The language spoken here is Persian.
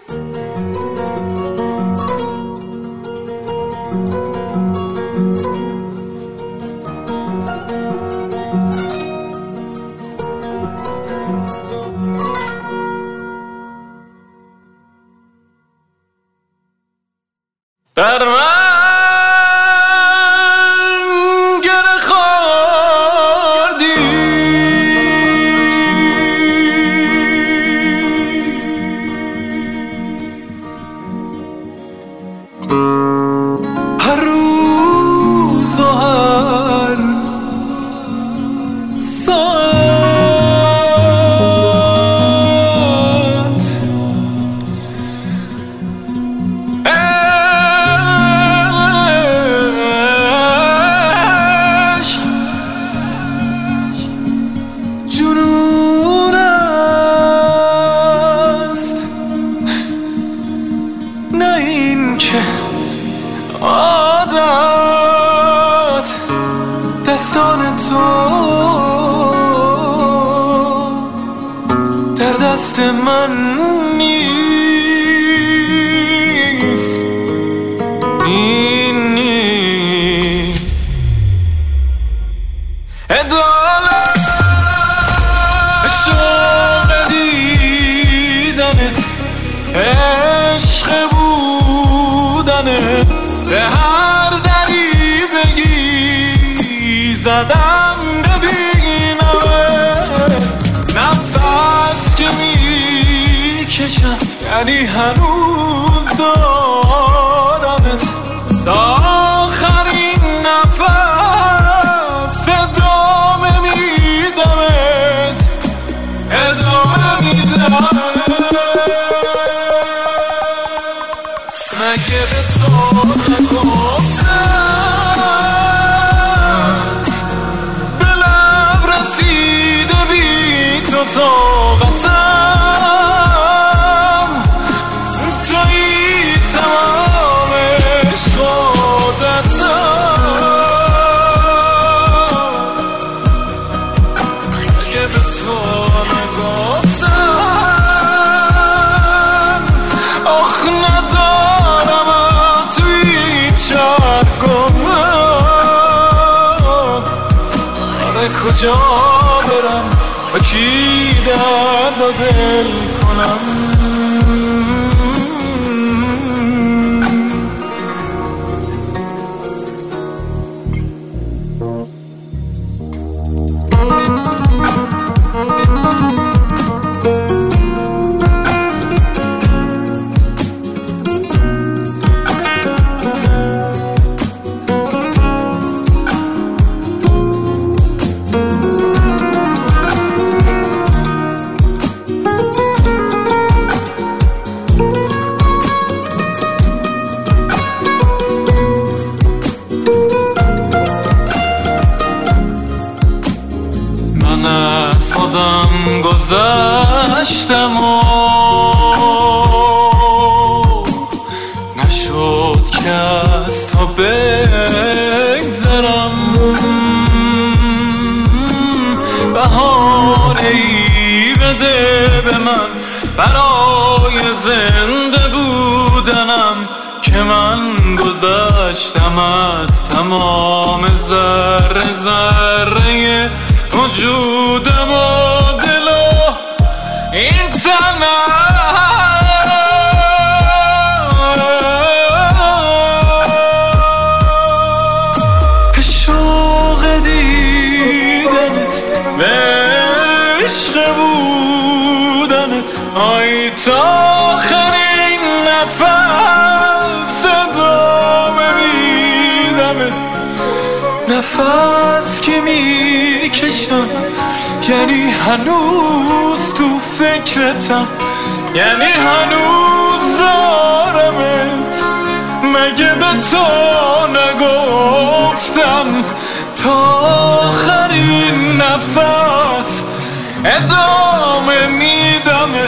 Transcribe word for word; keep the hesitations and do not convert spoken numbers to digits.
در من گره خوردی، هر روز و هر ساعت جنون است، نه این که عادت. دستان تو در دست من نیست، این نیست عدالت. عشق دیدنت، عشق بودنت، به هر دری بگی زدم ببینمت. نفس که میکشم یعنی هنوز دارمت، تا آخرین نفس ادامه میدمت، ادامه میدمت. مگه به تو نگفتم به لب رسیده بی تو طاقتم، تویی تمام عشق عادتم. مگه به تو نگفتم آخ ندارم توی چرگم، آره کجا برم با کی درد و دل کنم. من از خودم گذشتم و نشد که از تو بگذرم. بهاره‌ای بده به من برای زنده بودنم، که من گذشتم از تمام ذره ذره وجودم و دل و این تنم. به شوق دیدنت، به عشق بودنت، آی تا آخرین نفس ادامه میدمت. نفس که میکشم یعنی هنوز تو فکرتم، یعنی هنوز دارمت. مگه به تو نگفتم تا آخرین نفس ادامه میدمت.